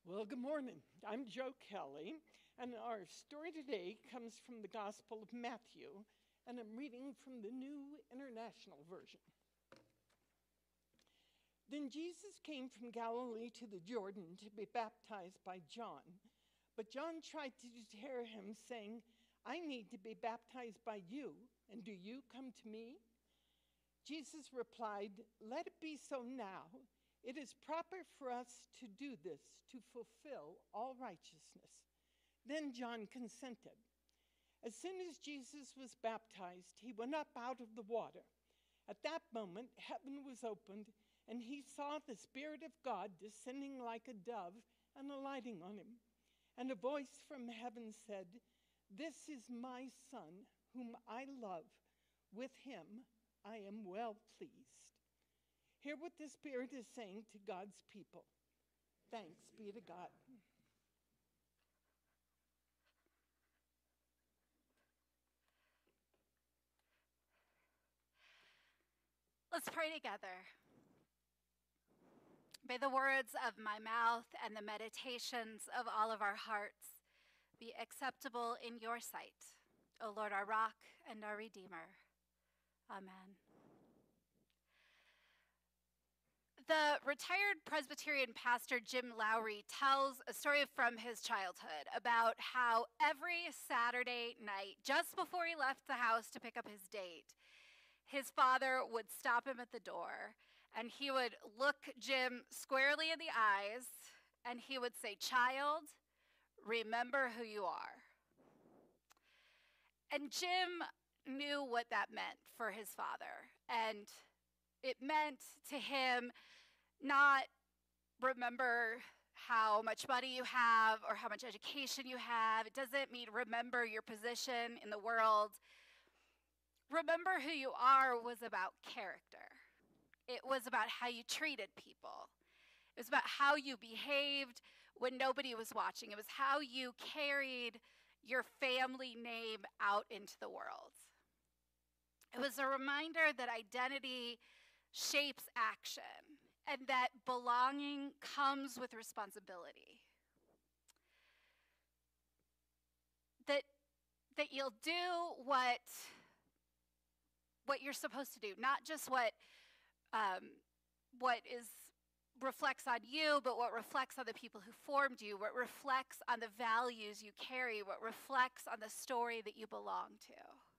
Well, good morning. I'm Joe Kelly, and our story today comes from the Gospel of Matthew, and I'm reading from the New International Version. Then Jesus came from Galilee to the Jordan to be baptized by John. But John tried to deter him, saying, "I need to be baptized by you, and do you come to me?" Jesus replied, "Let it be so now. It is proper for us to do this to fulfill all righteousness." Then John consented. As soon as Jesus was baptized, he went up out of the water. At that moment, heaven was opened, and he saw the Spirit of God descending like a dove and alighting on him. And a voice from heaven said, "This is my Son, whom I love. With him I am well pleased." Hear what the Spirit is saying to God's people. Thanks be to God. Let's pray together. May the words of my mouth and the meditations of all of our hearts be acceptable in your sight, O Lord, our rock and our Redeemer. Amen. The retired Presbyterian pastor Jim Lowry tells a story from his childhood about how every Saturday night, just before he left the house to pick up his date, his father would stop him at the door and he would look Jim squarely in the eyes and he would say, "Child, remember who you are." And Jim knew what that meant for his father. And it meant to him not remember how much money you have or how much education you have. It doesn't mean remember your position in the world. Remember who you are was about character. It was about how you treated people. It was about how you behaved when nobody was watching. It was how you carried your family name out into the world. It was a reminder that identity shapes action and that belonging comes with responsibility. That you'll do what you're supposed to do, not just what reflects on you, but what reflects on the people who formed you, what reflects on the values you carry, what reflects on the story that you belong to.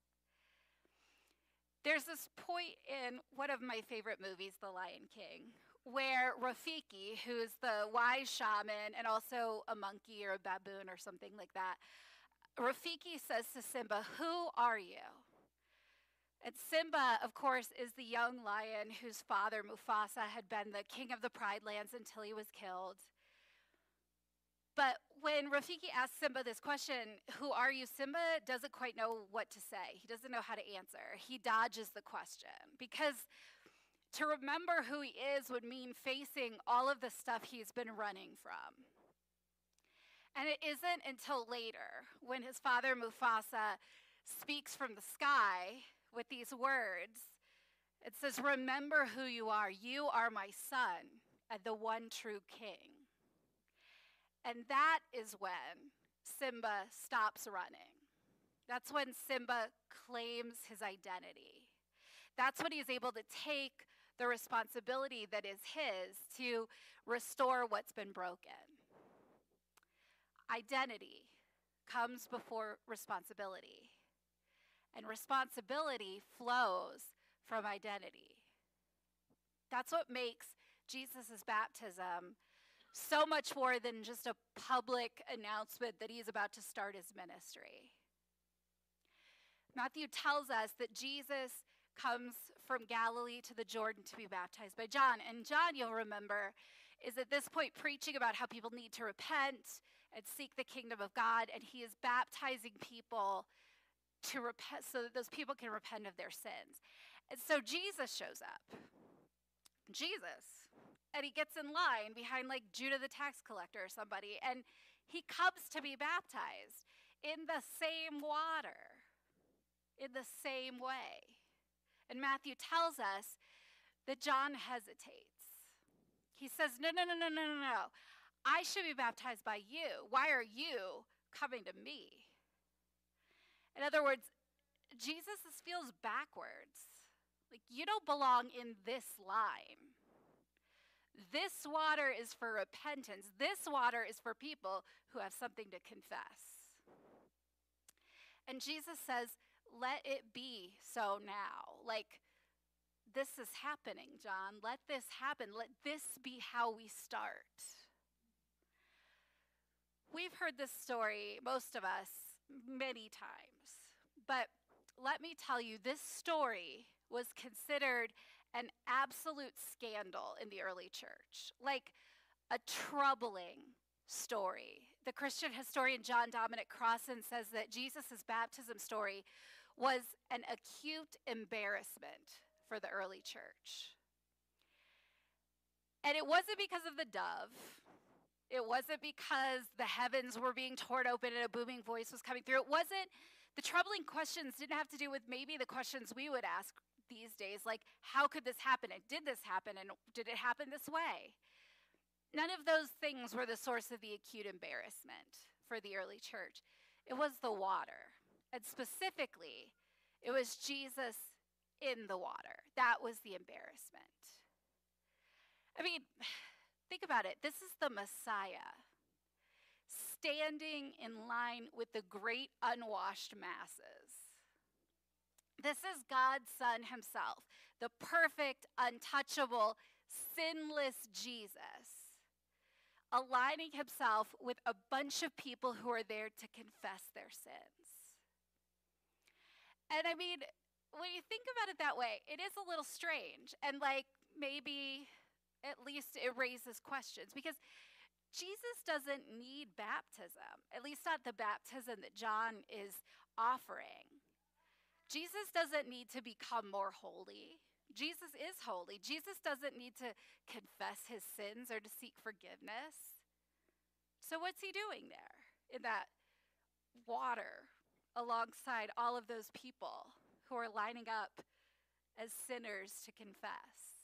There's this point in one of my favorite movies, The Lion King, where Rafiki, who's the wise shaman and also a monkey or a baboon or something like that, Rafiki says to Simba, "Who are you?" And Simba, of course, is the young lion whose father, Mufasa, had been the king of the Pride Lands until he was killed. But when Rafiki asks Simba this question, "Who are you?" Simba doesn't quite know what to say. He doesn't know how to answer. He dodges the question because to remember who he is would mean facing all of the stuff he's been running from. And it isn't until later when his father, Mufasa, speaks from the sky with these words. It says, "Remember who you are. You are my son and the one true king." And that is when Simba stops running. That's when Simba claims his identity. That's when he's able to take the responsibility that is his to restore what's been broken. Identity comes before responsibility. And responsibility flows from identity. That's what makes Jesus' baptism so much more than just a public announcement that he's about to start his ministry. Matthew tells us that Jesus comes from Galilee to the Jordan to be baptized by John. And John, you'll remember, is at this point preaching about how people need to repent and seek the kingdom of God. And he is baptizing people to repent so that those people can repent of their sins. And so Jesus shows up. And he gets in line behind like Judah the tax collector or somebody. And he comes to be baptized in the same water, in the same way. And Matthew tells us that John hesitates. He says, no. I should be baptized by you. Why are you coming to me? In other words, Jesus feels backwards. Like, you don't belong in this line. This water is for repentance. This water is for people who have something to confess. And Jesus says, let it be so now. Like, this is happening, John. Let this happen. Let this be how we start. We've heard this story, most of us, many times. But let me tell you, this story was considered an absolute scandal in the early church, like a troubling story. The Christian historian John Dominic Crossan says that Jesus' baptism story was an acute embarrassment for the early church. And it wasn't because of the dove. It wasn't because the heavens were being torn open and a booming voice was coming through. It wasn't, the troubling questions didn't have to do with maybe the questions we would ask these days, like, how could this happen? And did this happen? And did it happen this way? None of those things were the source of the acute embarrassment for the early church. It was the water. And specifically, it was Jesus in the water. That was the embarrassment. I mean, think about it. This is the Messiah standing in line with the great unwashed masses. This is God's Son himself, the perfect, untouchable, sinless Jesus, aligning himself with a bunch of people who are there to confess their sins. And I mean, when you think about it that way, it is a little strange. And like, maybe at least it raises questions, because Jesus doesn't need baptism, at least not the baptism that John is offering. Jesus doesn't need to become more holy. Jesus is holy. Jesus doesn't need to confess his sins or to seek forgiveness. So what's he doing there in that water alongside all of those people who are lining up as sinners to confess?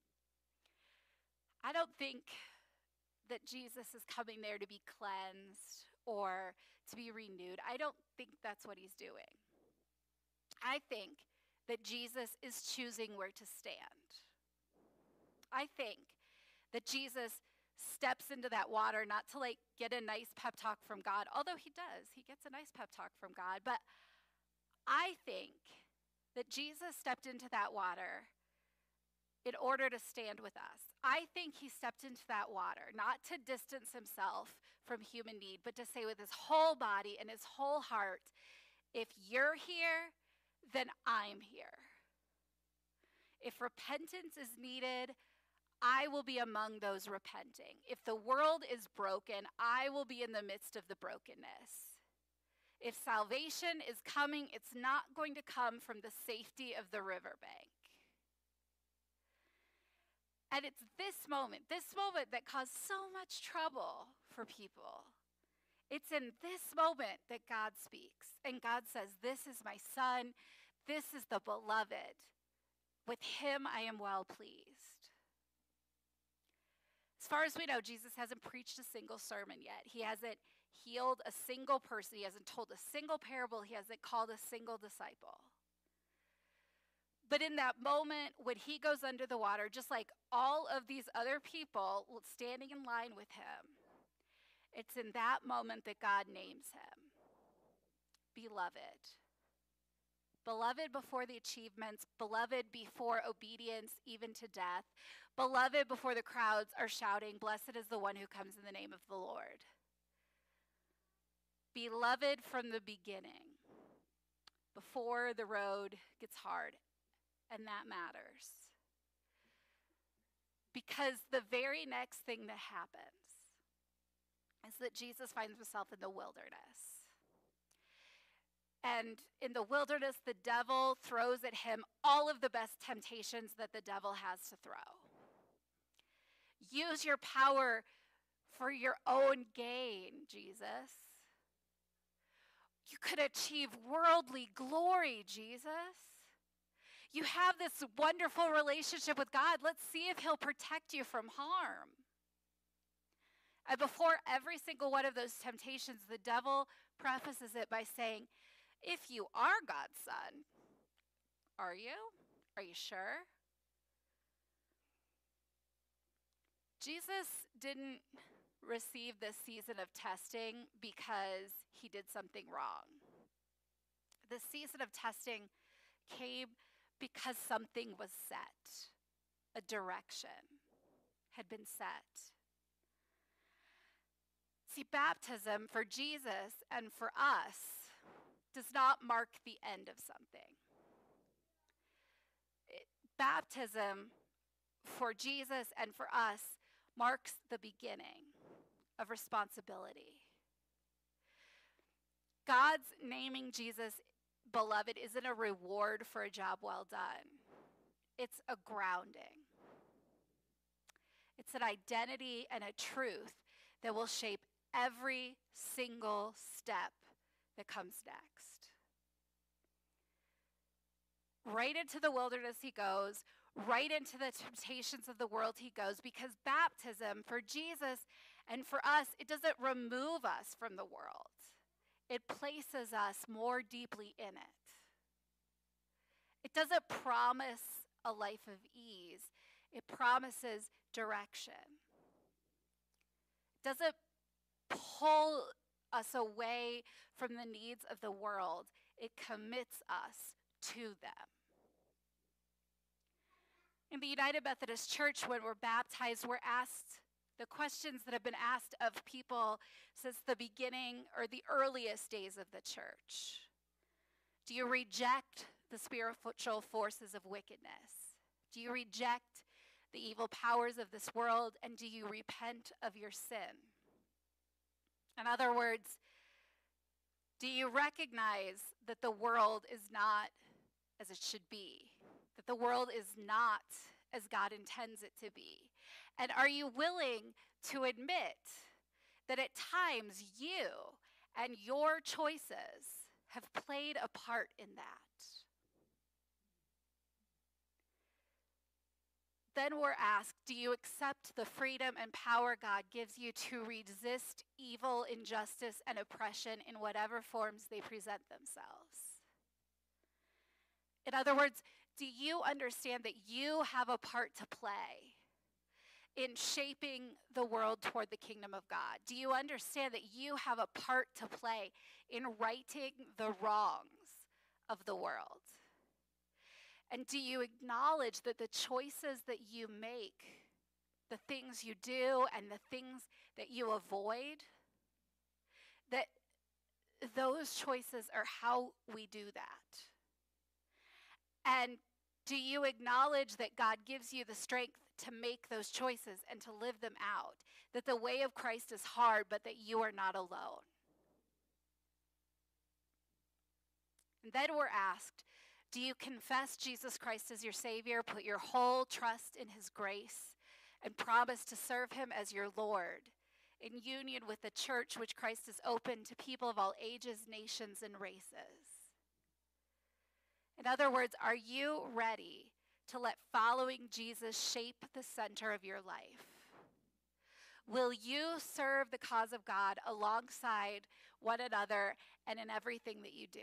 I don't think that Jesus is coming there to be cleansed or to be renewed. I don't think that's what he's doing. I think that Jesus is choosing where to stand. I think that Jesus steps into that water not to like get a nice pep talk from God, although he does. He gets a nice pep talk from God. But I think that Jesus stepped into that water in order to stand with us. I think he stepped into that water not to distance himself from human need, but to say with his whole body and his whole heart, if you're here, then I'm here. If repentance is needed, I will be among those repenting. If the world is broken, I will be in the midst of the brokenness. If salvation is coming, it's not going to come from the safety of the riverbank. And it's this moment that caused so much trouble for people. It's in this moment that God speaks. And God says, this is my son. This is the beloved. With him I am well pleased. As far as we know, Jesus hasn't preached a single sermon yet. He hasn't healed a single person. He hasn't told a single parable. He hasn't called a single disciple. But in that moment, when he goes under the water, just like all of these other people standing in line with him, it's in that moment that God names him beloved. Beloved before the achievements, beloved before obedience, even to death, beloved before the crowds are shouting, blessed is the one who comes in the name of the Lord. Beloved from the beginning, before the road gets hard, and that matters. Because the very next thing that happens is that Jesus finds himself in the wilderness. And in the wilderness, the devil throws at him all of the best temptations that the devil has to throw. Use your power for your own gain, Jesus. You could achieve worldly glory, Jesus. You have this wonderful relationship with God. Let's see if he'll protect you from harm. And before every single one of those temptations, the devil prefaces it by saying, if you are God's son, are you? Are you sure? Jesus didn't receive this season of testing because he did something wrong. The season of testing came because something was set, a direction had been set. See, baptism for Jesus and for us does not mark the end of something. Baptism for Jesus and for us marks the beginning of responsibility. God's naming Jesus beloved isn't a reward for a job well done. It's a grounding. It's an identity and a truth that will shape every single step that comes next. Right into the wilderness he goes, right into the temptations of the world he goes, because baptism for Jesus and for us, it doesn't remove us from the world. It places us more deeply in it. It doesn't promise a life of ease. It promises direction. It doesn't pull us away from the needs of the world. It commits us to them. In the United Methodist Church, when we're baptized, we're asked the questions that have been asked of people since the beginning or the earliest days of the church. Do you reject the spiritual forces of wickedness? Do you reject the evil powers of this world? And do you repent of your sin? In other words, do you recognize that the world is not as it should be? That the world is not as God intends it to be? And are you willing to admit that at times you and your choices have played a part in that? Then we're asked, do you accept the freedom and power God gives you to resist evil, injustice, and oppression in whatever forms they present themselves? In other words, do you understand that you have a part to play in shaping the world toward the kingdom of God? Do you understand that you have a part to play in righting the wrongs of the world? And do you acknowledge that the choices that you make, the things you do and the things that you avoid, that those choices are how we do that? And do you acknowledge that God gives you the strength to make those choices and to live them out? That the way of Christ is hard, but that you are not alone? And then we're asked, do you confess Jesus Christ as your Savior, put your whole trust in his grace, and promise to serve him as your Lord in union with the church which Christ has opened to people of all ages, nations, and races? In other words, are you ready to let following Jesus shape the center of your life? Will you serve the cause of God alongside one another and in everything that you do?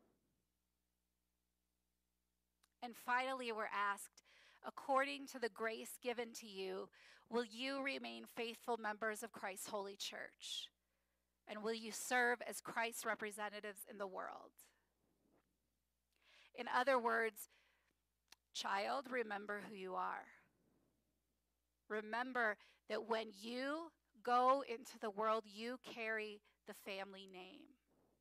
And finally, we're asked, according to the grace given to you, will you remain faithful members of Christ's holy church? And will you serve as Christ's representatives in the world? In other words, child, remember who you are. Remember that when you go into the world, you carry the family name.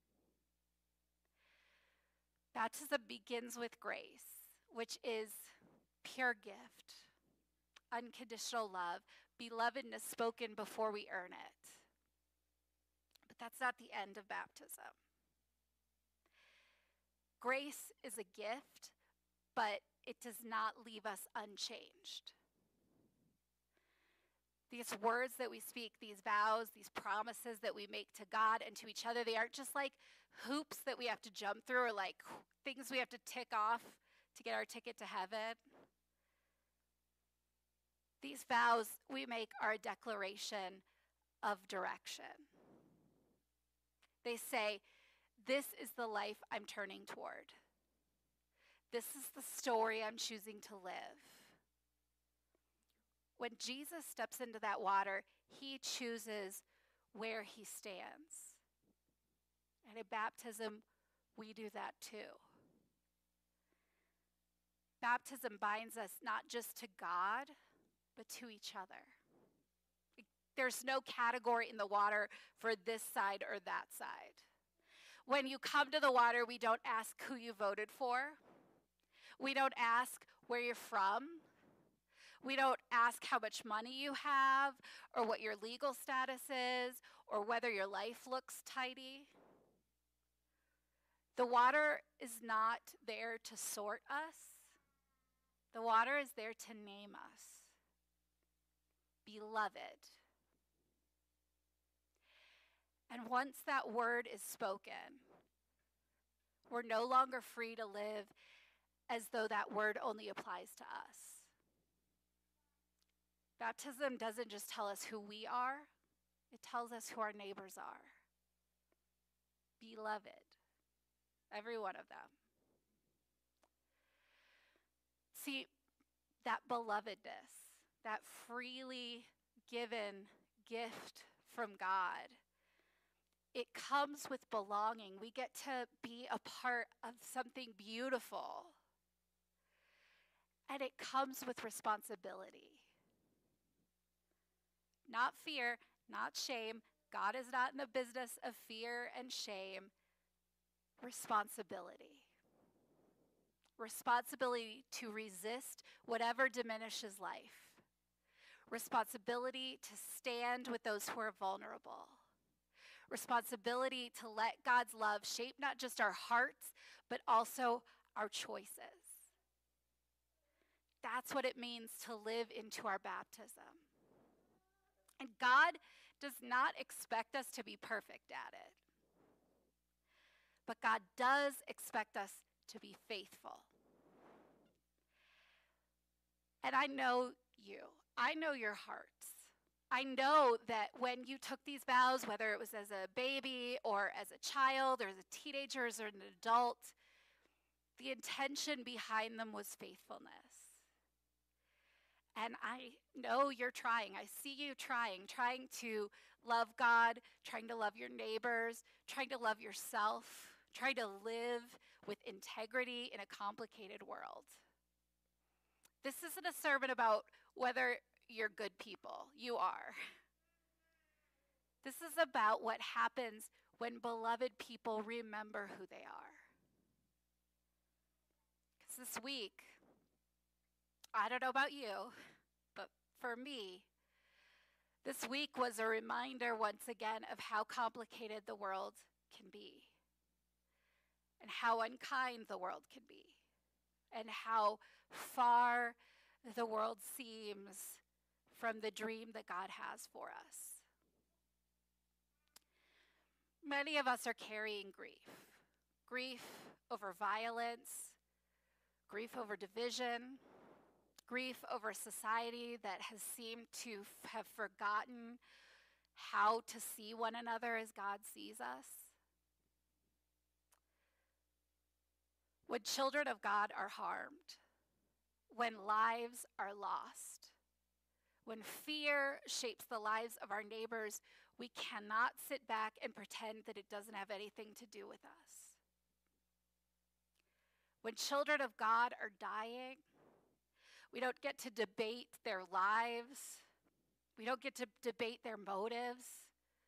Baptism begins with grace, which is pure gift, unconditional love, belovedness spoken before we earn it. But that's not the end of baptism. Grace is a gift, but it does not leave us unchanged. These words that we speak, these vows, these promises that we make to God and to each other, they aren't just like hoops that we have to jump through or like things we have to tick off to get our ticket to heaven. These vows we make are a declaration of direction. They say, this is the life I'm turning toward. This is the story I'm choosing to live. When Jesus steps into that water, he chooses where he stands. And in baptism, we do that too. Baptism binds us not just to God, but to each other. There's no category in the water for this side or that side. When you come to the water, we don't ask who you voted for. We don't ask where you're from. We don't ask how much money you have or what your legal status is or whether your life looks tidy. The water is not there to sort us. The water is there to name us. Beloved. And once that word is spoken, we're no longer free to live as though that word only applies to us. Baptism doesn't just tell us who we are, it tells us who our neighbors are. Beloved, every one of them. See, that belovedness, that freely given gift from God, it comes with belonging. We get to be a part of something beautiful. And it comes with responsibility. Not fear, not shame. God is not in the business of fear and shame. Responsibility. Responsibility to resist whatever diminishes life. Responsibility to stand with those who are vulnerable. Responsibility to let God's love shape not just our hearts, but also our choices. That's what it means to live into our baptism. And God does not expect us to be perfect at it. But God does expect us to be faithful. And I know you. I know your hearts. I know that when you took these vows, whether it was as a baby or as a child or as a teenager or as an adult, the intention behind them was faithfulness. And I know you're trying. I see you trying to love God, trying to love your neighbors, trying to love yourself, trying to live with integrity in a complicated world. This isn't a sermon about whether you're good people. You are. This is about what happens when beloved people remember who they are. Because this week, I don't know about you, but for me, this week was a reminder once again of how complicated the world can be, and how unkind the world can be, and how far the world seems from the dream that God has for us. Many of us are carrying grief. Grief over violence, grief over division, grief over a society that has seemed to have forgotten how to see one another as God sees us. When children of God are harmed, when lives are lost, when fear shapes the lives of our neighbors, we cannot sit back and pretend that it doesn't have anything to do with us. When children of God are dying, we don't get to debate their lives. We don't get to debate their motives.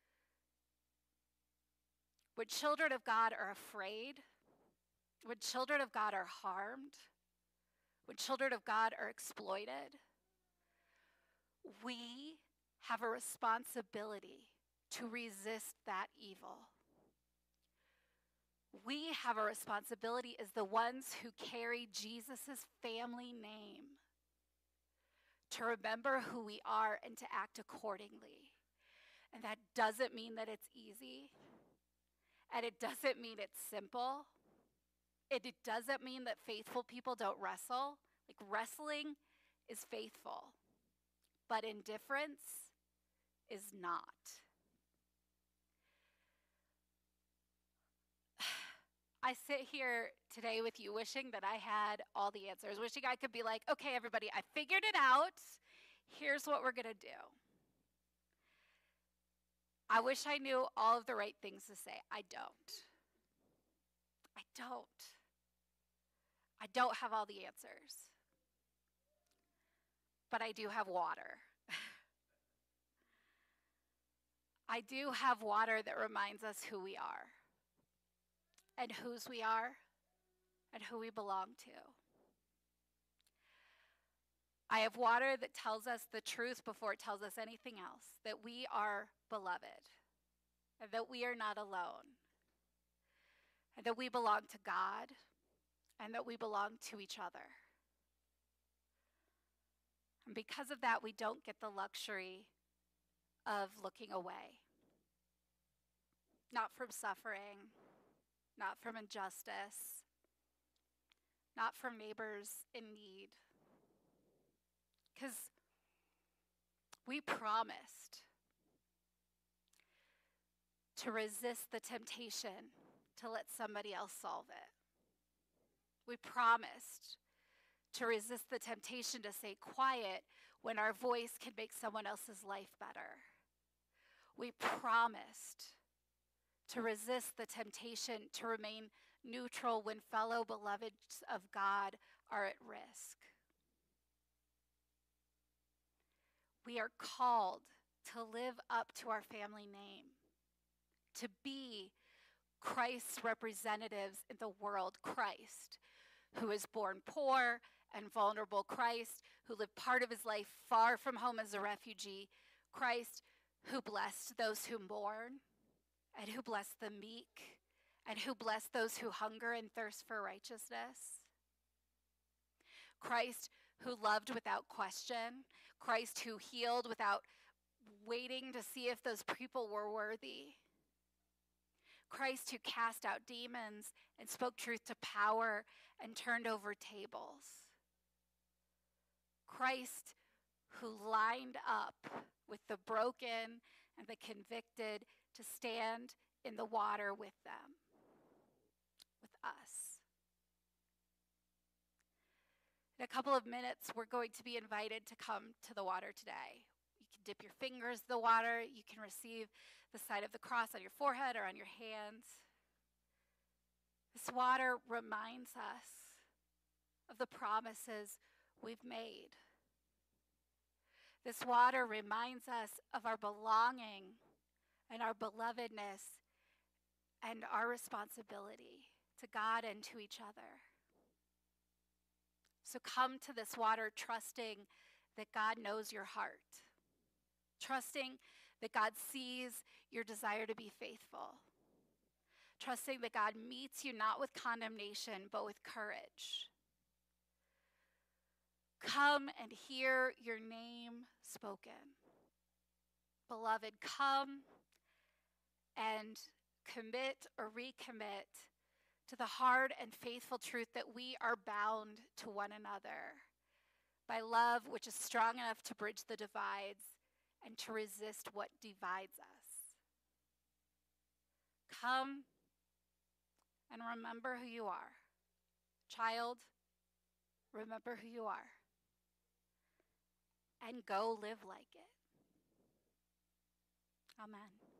When children of God are afraid, when children of God are harmed, when children of God are exploited, we have a responsibility to resist that evil. We have a responsibility as the ones who carry Jesus' family name to remember who we are and to act accordingly. And that doesn't mean that it's easy. And it doesn't mean it's simple. It doesn't mean that faithful people don't wrestle. Like, wrestling is faithful. But indifference is not. I sit here today with you wishing that I had all the answers, wishing I could be like, okay, everybody, I figured it out. Here's what we're going to do. I wish I knew all of the right things to say. I don't. I don't have all the answers. But I do have water. I do have water that reminds us who we are, and whose we are, and who we belong to. I have water that tells us the truth before it tells us anything else, that we are beloved, and that we are not alone, and that we belong to God, and that we belong to each other. And because of that, we don't get the luxury of looking away. Not from suffering, not from injustice, not from neighbors in need. Because we promised to resist the temptation to let somebody else solve it. We promised to resist the temptation to stay quiet when our voice can make someone else's life better. We promised to resist the temptation to remain neutral when fellow beloveds of God are at risk. We are called to live up to our family name, to be Christ's representatives in the world. Christ, who is born poor and vulnerable. Christ, who lived part of his life far from home as a refugee. Christ, who blessed those who mourn, and who blessed the meek, and who blessed those who hunger and thirst for righteousness. Christ, who loved without question. Christ, who healed without waiting to see if those people were worthy. Christ, who cast out demons and spoke truth to power and turned over tables. Christ, who lined up with the broken and the convicted to stand in the water with them, with us. In a couple of minutes, we're going to be invited to come to the water today. You can dip your fingers in the water. You can receive the sign of the cross on your forehead or on your hands. This water reminds us of the promises we've made. This water reminds us of our belonging and our belovedness and our responsibility to God and to each other. So come to this water trusting that God knows your heart, trusting that God sees your desire to be faithful, trusting that God meets you not with condemnation, but with courage. Come and hear your name spoken. Beloved, come and commit or recommit to the hard and faithful truth that we are bound to one another by love which is strong enough to bridge the divides and to resist what divides us. Come and remember who you are. Child, remember who you are. And go live like it. Amen.